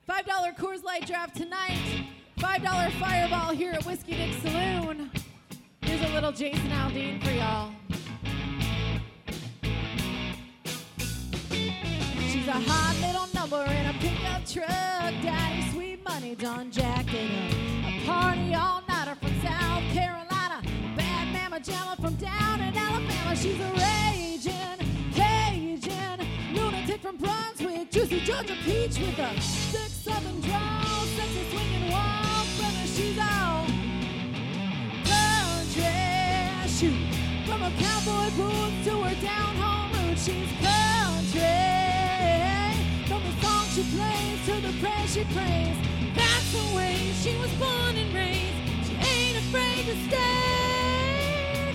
$5 Coors Light draft tonight. $5 Fireball here at Whiskey Dick Saloon. Here's a little Jason Aldean for y'all. She's a hot little number in a pickup truck. Daddy sweet money done jacked it up. A party all-nighter from South Carolina. Bad mama jamma from down in Alabama. She's a raging Cajun lunatic from Brunswick. Juicy Georgia peach with a thick southern drawl. Sexy swinging wild brother. She's all country. Shoot, from her cowboy boots to her down home roots. She's country. From the song she plays to the prayer she prays. That's the way she was born and raised. She ain't afraid to stay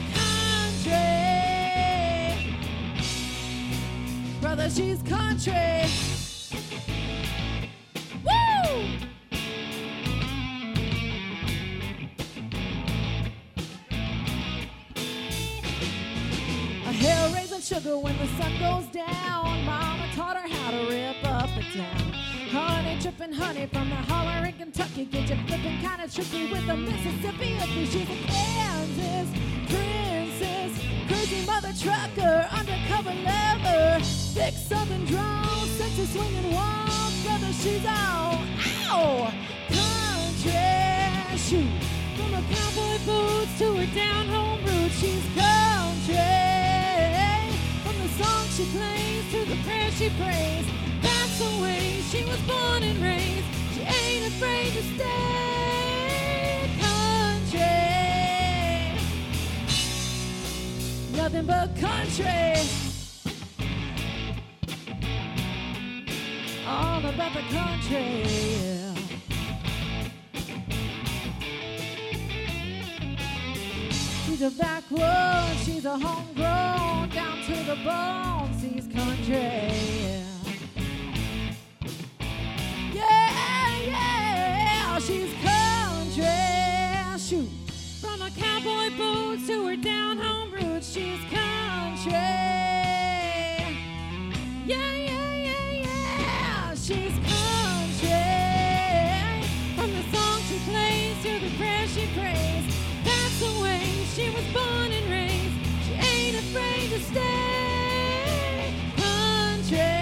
country. Brother, she's country. Woo! A hair-raising sugar when the sun goes down. Mama taught her how to rip up the town. Honey dripping honey from the holler in Kentucky. Get you flipping kinda tricky with a Mississippi hippie. She's a Kansas princess, crazy mother trucker, undercover lover, thick southern drawl, sexy swinging wild brother. She's all ow country. Shoot, from her cowboy boots to her down home roots. She's country. From the song she plays to the prayer she prays. That's the way she was born and raised. She ain't afraid to stay country. Nothing but country. All about the country, yeah. She's a backwoods, she's a homegrown, down to the bone, she's country, yeah, yeah, she's country. Shoot, from her cowboy boots to her down home roots, she's country, yeah, yeah, yeah, yeah, she's country. From the song she plays to the prayer she prays. That's the way she was born and raised. She ain't afraid to stay country.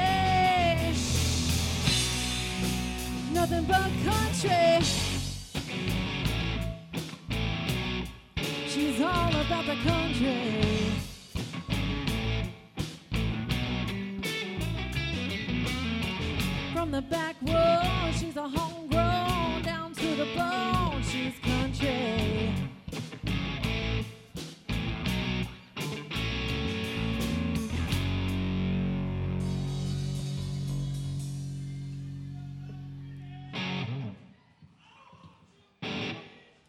Nothing but country. She's all about the country. From the backwoods, she's a homegrown, down to the bone. She's